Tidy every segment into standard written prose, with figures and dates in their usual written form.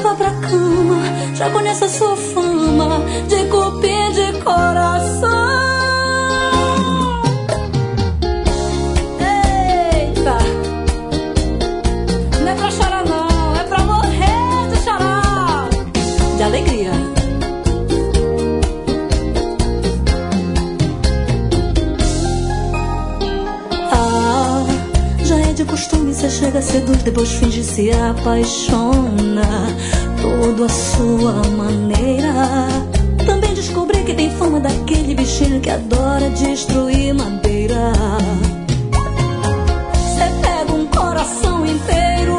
levar pra cama. Já conheço a sua fama de cupim de coração. Eita, não é pra chorar não, é pra morrer de chorar, de alegria. De costume cê chega, seduz, depois finge se apaixona. Tudo à sua maneira. Também descobri que tem fama daquele bichinho que adora destruir madeira. Cê pega um coração inteiro,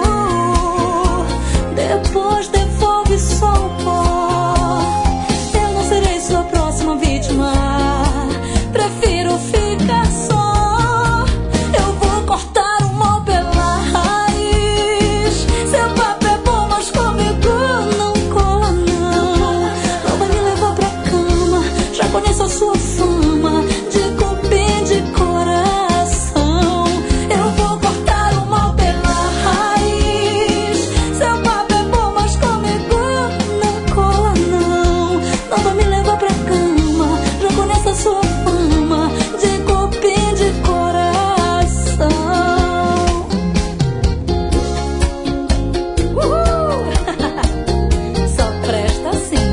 depois devolve só o pó. Eu não serei sua próxima vítima, prefiro ficar só. Eu vou cortar sua fama de cupim de coração. Eu vou cortar o mal pela raiz. Seu papo é bom, mas comigo não cola não. Não vai me levar pra cama, já conheço a sua fama de cupim de coração. Só presta assim.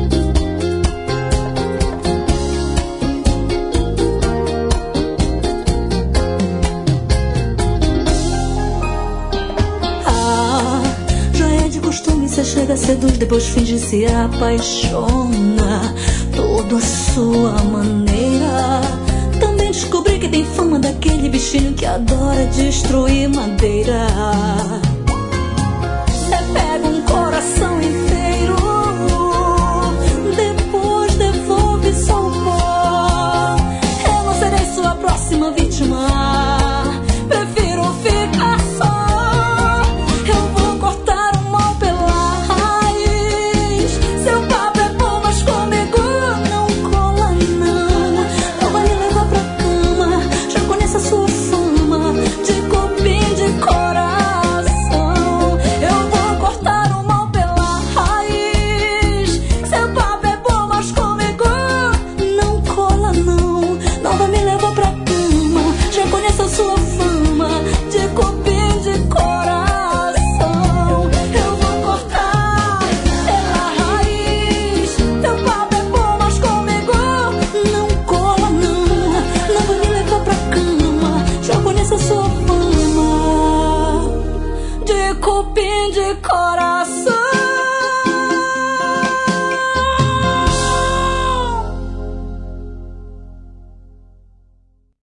Cê chega, seduz, depois finge se apaixona. Tudo à sua maneira. Também descobri que tem fama daquele bichinho que adora destruir madeira. Cê pega um coração inteiro, depois devolve só o pó. Eu não serei sua próxima vítima, prefiro ficar só. Sua fama de cupim de coração. Eu vou cortar pela raiz. Teu papo é bom, mas comigo não cola não. Não vai me levar pra cama, já conheço a sua fama de cupim de coração.